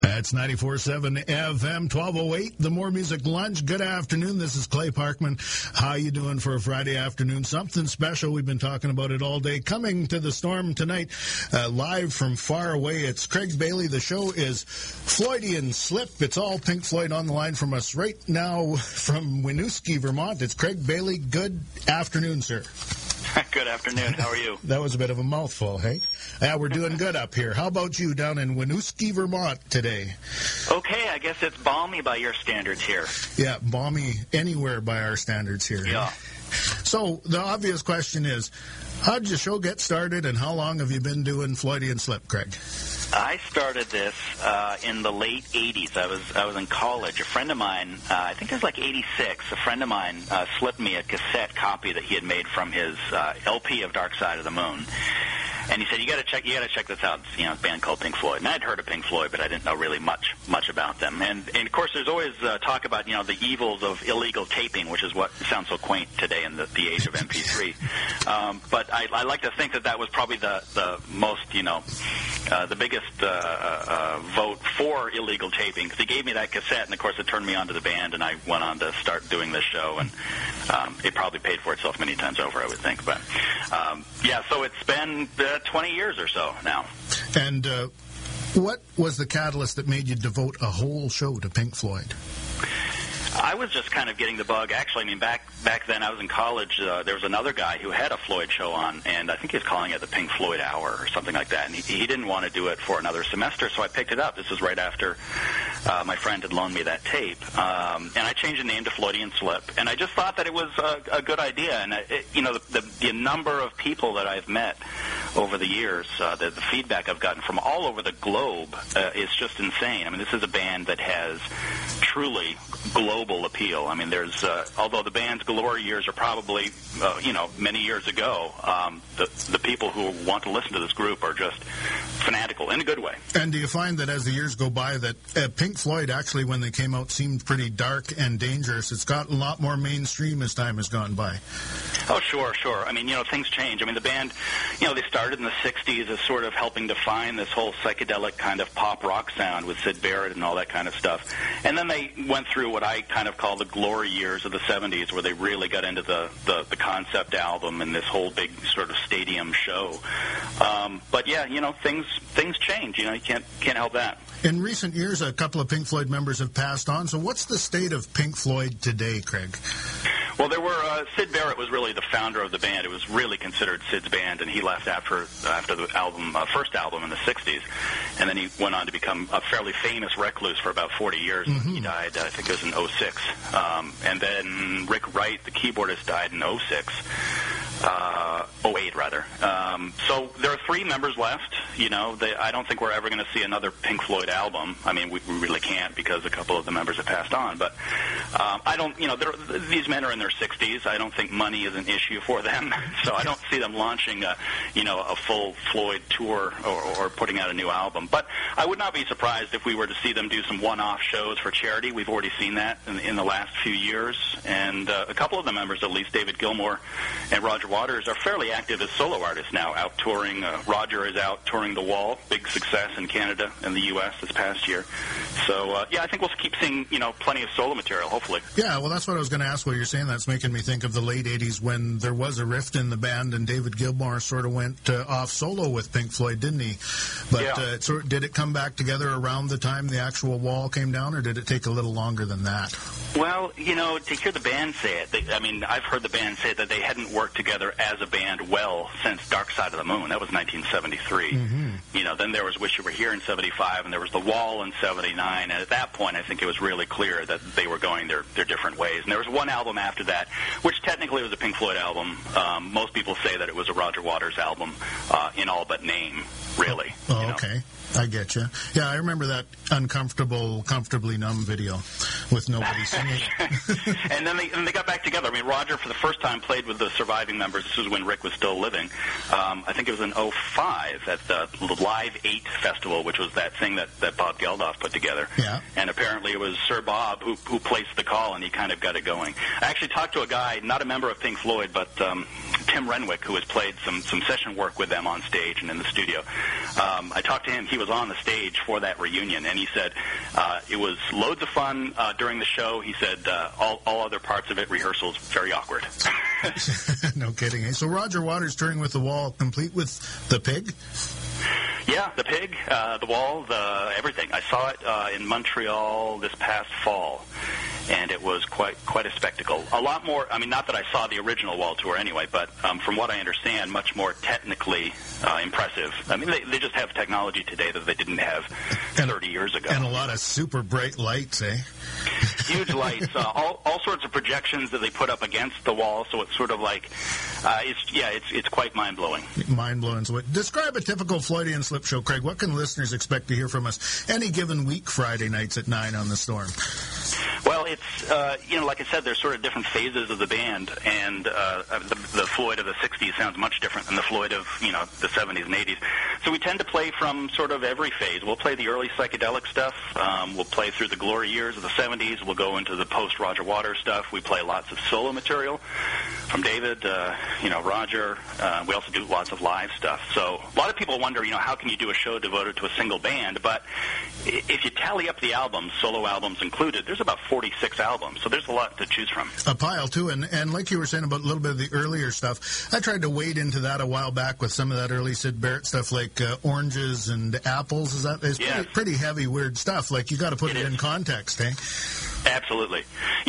That's 94.7 FM, 1208, the More Music Lunch. Good afternoon. This is Clay Parkman. How you doing for a Friday afternoon? Something special. We've been talking about it all day. Coming to the Storm tonight, live from far away, it's Craig Bailey. The show is Floydian Slip. It's all Pink Floyd on the line from us right now from Winooski, Vermont. It's Craig Bailey. Good afternoon, sir. Good afternoon. How are you? That was a bit of a mouthful, hey? Yeah, we're doing good up here. How about you down in Winooski, Vermont today? Okay, I guess it's balmy by your standards here. Yeah, balmy anywhere by our standards here. Yeah. So the obvious question is, how did your show get started, and how long have you been doing Floydian Slip, Craig? I started this in the late 80s. I was in college. A friend of mine, I think it was like 86, a friend of mine slipped me a cassette copy that he had made from his LP of Dark Side of the Moon. And he said, you got to check this out. It's, a band called Pink Floyd. And I'd heard of Pink Floyd, but I didn't know really much about them. And of course, there's always talk about, the evils of illegal taping, which is what sounds so quaint today in the age of MP3. But I like to think that was probably the most, the biggest vote for illegal taping, because he gave me that cassette, and of course it turned me on to the band, and I went on to start doing this show, and it probably paid for itself many times over, I would think. But so it's been 20 years or so now. And what was the catalyst that made you devote a whole show to Pink Floyd? I was just kind of getting the bug. Actually, back then I was in college. There was another guy who had a Floyd show on, and I think he was calling it the Pink Floyd Hour or something like that. And he didn't want to do it for another semester, so I picked it up. This was right after my friend had loaned me that tape. And I changed the name to Floydian Slip. And I just thought that it was a good idea. And, the number of people that I've met over the years, the feedback I've gotten from all over the globe is just insane. I mean, this is a band that has truly global appeal. I mean, there's although the band's glory years are probably many years ago, the people who want to listen to this group are just fanatical in a good way. And do you find that as the years go by that Pink Floyd actually, when they came out, seemed pretty dark and dangerous? It's gotten a lot more mainstream as time has gone by. Oh, sure. I mean, things change. I mean, the band, they started in the 60s as sort of helping define this whole psychedelic kind of pop rock sound with Syd Barrett and all that kind of stuff. And then they went through what I kind of call the glory years of the 70s, where they really got into the concept album and this whole big sort of stadium show. But yeah, things change. You can't help that. In recent years, a couple of Pink Floyd members have passed on. So what's the state of Pink Floyd today, Craig? Well, there were Syd Barrett was really the founder of the band. It was really considered Syd's band, and he left after the first album in the 60s. And then he went on to become a fairly famous recluse for about 40 years. Mm-hmm. He died, I think it was in 06. And then Rick Wright, the keyboardist, died in 06. 08 rather. So there are three members left. I don't think we're ever going to see another Pink Floyd album. I mean, we really can't, because a couple of the members have passed on. But I don't. These men are in their 60s. I don't think money is an issue for them. So I don't see them launching a full Floyd tour or putting out a new album. But I would not be surprised if we were to see them do some one-off shows for charity. We've already seen that in the last few years. And a couple of the members, at least David Gilmour and Roger Waters, are fairly active as solo artists now, out touring. Roger is out touring The Wall, big success in Canada and the U.S. this past year. So, I think we'll keep seeing, plenty of solo material, hopefully. Yeah, well, that's what I was going to ask. What you're saying, that's making me think of the late 80s when there was a rift in the band and David Gilmour sort of went off solo with Pink Floyd, didn't he? But did it come back together around the time the actual Wall came down, or did it take a little longer than that? Well, to hear the band say it, I've heard the band say that they hadn't worked together as a band well since Dark Side of the Moon. That was 1973. Mm-hmm. Then there was Wish You Were Here in 75, and there was The Wall in 79. And at that point, I think it was really clear that they were going their different ways. And there was one album after that, which technically was a Pink Floyd album. Most people say that it was a Roger Waters album in all but name, really. Oh, okay. I get you. Yeah, I remember that Uncomfortable, Comfortably Numb video with nobody singing. And then they got back together. I mean, Roger, for the first time, played with the surviving members. This was when Rick was still living. I think it was in 05 at the Live 8 Festival, which was that thing that Bob Geldof put together. Yeah. And apparently it was Sir Bob who placed the call, and he kind of got it going. I actually talked to a guy, not a member of Pink Floyd, but Tim Renwick, who has played some session work with them on stage and in the studio. I talked to him. He was on the stage for that reunion, and he said it was loads of fun during the show. He said all other parts of it, rehearsals, very awkward. No kidding. So Roger Waters touring with The Wall, complete with the Pig? Yeah, the Pig, the Wall, everything. I saw it in Montreal this past fall, and it was quite a spectacle. A lot more, I mean, not that I saw the original Wall tour anyway, but from what I understand, much more technically impressive. I mean, they just have technology today that they didn't have 30 years ago. And a lot of super bright lights, eh? Huge lights, all sorts of projections that they put up against the wall, so it's sort of like, it's quite mind-blowing. Mind-blowing. So describe a typical Floydian Slip show, Craig. What can listeners expect to hear from us any given week, Friday nights at 9 on The Storm? Well, it's, like I said, there's sort of different phases of the band, and the Floyd of the 60s sounds much different than the Floyd of, the 70s and 80s. So we tend to play from sort of every phase. We'll play the early psychedelic stuff. We'll play through the glory years of the 70s. We'll go into the post-Roger Waters stuff. We play lots of solo material from David, Roger. We also do lots of live stuff. So a lot of people wonder, how can you do a show devoted to a single band? But if you tally up the albums, solo albums included, there's about 46 albums. So there's a lot to choose from. A pile, too. And like you were saying about a little bit of the earlier stuff, I tried to wade into that a while back with some of that early Syd Barrett stuff, like Oranges and Apples. It's pretty heavy, weird stuff. Like, you got to put it in context, eh? Absolutely.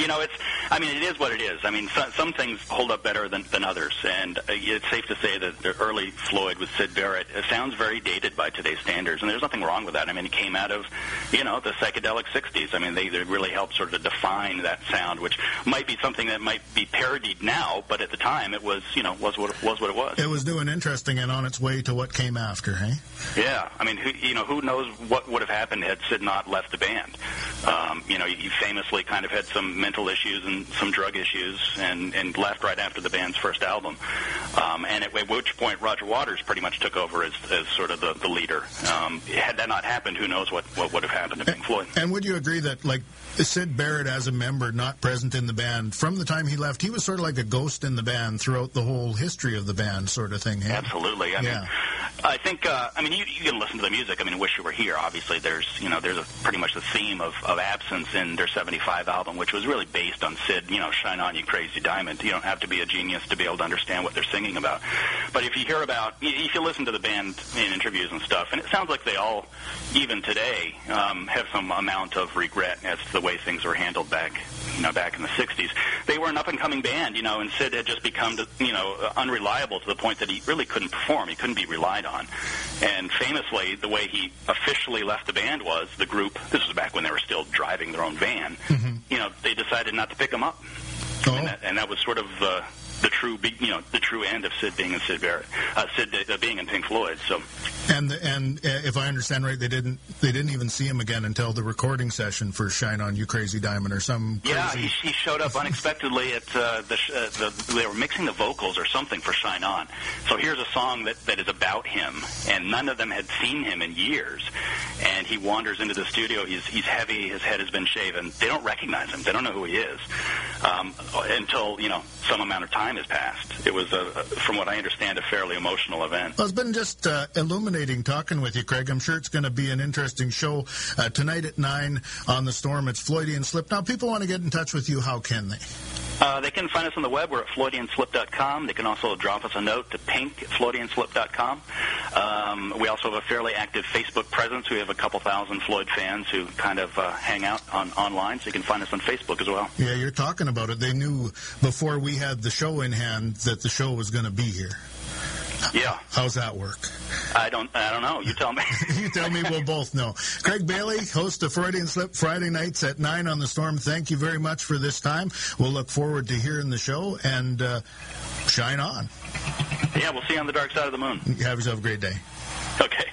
It is what it is. I mean, some things hold up better than others, and it's safe to say that the early Floyd with Syd Barrett sounds very dated by today's standards, and there's nothing wrong with that. I mean, it came out of, the psychedelic 60s. I mean, they really helped sort of define that sound, which might be something that might be parodied now, but at the time it was, was what it was. It was new and interesting and on its way to what came after, hey? Yeah. I mean, who knows what would have happened had Syd not left the band. He famously kind of had some mental issues and some drug issues and left right after the band's first album. And at which point Roger Waters pretty much took over as sort of the leader. Had that not happened, who knows what would have happened to Pink Floyd. And would you agree that, like, Syd Barrett as a member not present in the band, from the time he left, he was sort of like a ghost in the band throughout the whole history of the band sort of thing? Hey? Absolutely. I mean, I think, you can listen to the music. I mean, Wish You Were Here, obviously, there's pretty much the theme of absence in their 75 album, which was really based on Syd, Shine On You Crazy Diamond. You don't have to be a genius to be able to understand what they're singing about. But if you listen to the band in interviews and stuff, and it sounds like they all, even today, have some amount of regret as to the way things were handled back in the 60s. They were an up-and-coming band, and Syd had just become, unreliable to the point that he really couldn't perform. He couldn't be relied on. And famously, the way he officially left the band was the group, this was back when they were still driving their own van, they decided not to pick him up. Oh. And that was sort of the true end of Syd being in Syd Barrett, Syd being in Pink Floyd. So, and if I understand right, they didn't even see him again until the recording session for Shine On You Crazy Diamond or some. Yeah, he showed up unexpectedly at they were mixing the vocals or something for Shine On. So here's a song that is about him, and none of them had seen him in years. And he wanders into the studio. He's heavy. His head has been shaven. They don't recognize him. They don't know who he is until some amount of time has passed. It was, from what I understand, a fairly emotional event. Well, it's been just illuminating talking with you, Craig. I'm sure it's going to be an interesting show tonight at 9 on The Storm. It's Floydian Slip. Now, people want to get in touch with you. How can they? They can find us on the web. We're at FloydianSlip.com. They can also drop us a note to pink@FloydianSlip.com. We also have a fairly active Facebook presence. We have a couple thousand Floyd fans who kind of hang out online, so you can find us on Facebook as well. Yeah, you're talking about it. They knew before we had the show in hand that the show was going to be here. Yeah. How's that work? I don't know. You tell me. You tell me. We'll both know. Craig Bailey, host of Freudian Slip, Friday nights at 9 on The Storm. Thank you very much for this time. We'll look forward to hearing the show, and shine on. Yeah, we'll see you on the dark side of the moon. Have yourself a great day. Okay.